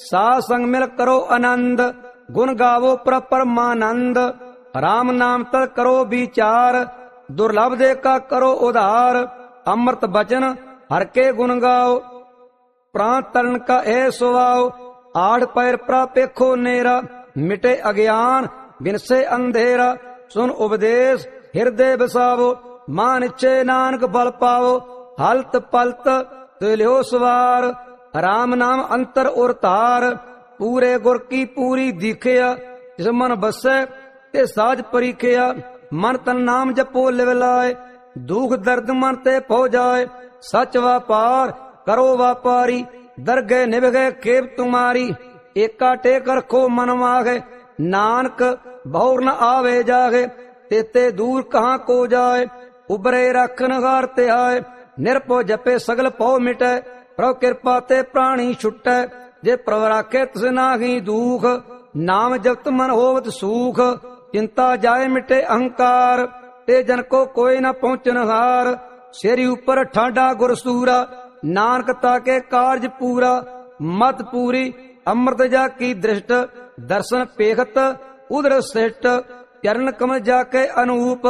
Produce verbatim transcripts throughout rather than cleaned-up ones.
साध संग मिल करो आनंद, गुण गावो प्र परमानंद। राम नाम तल करो विचार, दुर्लभ दे का करो उधार। अमृत बचन हर के गुण गाओ, प्राण तरण का ए सुवाओ। आठ पैर प्रापेखो नेरा, मिटे अज्ञान बिनसे अंधेरा। सुन उपदेश हृदय बसावो, मान इच्छे नानक बल पावो। हलत पलत तिल्यो सवार, राम नाम अंतर उर तार। पूरे गुर की पूरी दिखिया, जिस मन बसै ते साज परीखिया। मन तन नाम जपो लिव लाए, दुख दर्द मन ते पौ जाए। सच व्यापार करो व्यापारी, दरगे निभगे खेप तुम्हारी। एका टेक रखो मन मागे, नानक बहुर न आवे जागे। तेते दूर कहाँ को जाए, उबरे रखन हार ते आए। निरपो जपे सगल पौ मिटे, प्रभु कृपा ते प्राणी छुटे। जे प्रभु राखे तिस नाहि दुख, नाम जपत मन होवत सुख। चिंता जाए मिटे अहंकार, ते जन को कोई न पहुंचन हार। सिर ऊपर ठाडा गुर सूरा, नानक ताके कार्य पूरा। मत पूरी अमृत जा की दृष्ट, दर्शन पेखत उदर श्रेष्ठ। चरण कमल जाके अनूप,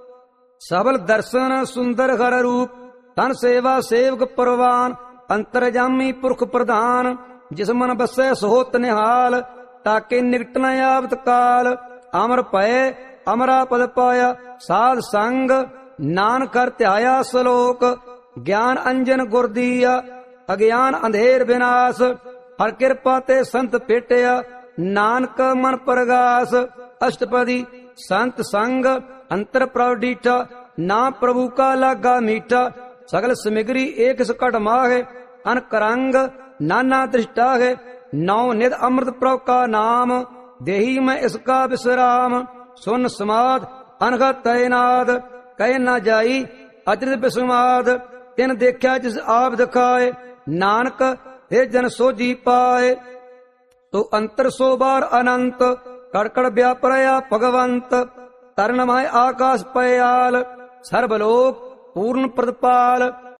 सबल दर्शन सुंदर हर रूप। तन सेवा सेवक परवान, अंतरजामी पुरख प्रधान। जिस मन बसै सोहत निहाल, ताके निकट न आवत काल। अमर पए अमरा पद पाया, साध संग नानक कर त्याया सलोक। ज्ञान अंजन गुर दिया, अज्ञान अंधेर विनाश। हर कृपा ते संत पेटिया, नानक मन परगास। अष्टपदी संत संग अंतर प्रभ डीठा, ना प्रभु का लागा मीठा। सगल समिगरी एक सकट माहे, अनक रंग नाना दृष्टा है। नौ निध अमृत प्रभु का नाम, देही में इसका विश्राम। सुन समाद अनघत तैनाद, कह न जाई अतिरिक्त विस्माद। तिन देखा जिस आप दिखाए, नानक हे जन सोजी पाए। तो अंतर सो बार अनंत, कड़कड़ व्यापरया भगवंत। तरण माय आकाश पयाल, सर्वलोक पूर्ण प्रदपाल।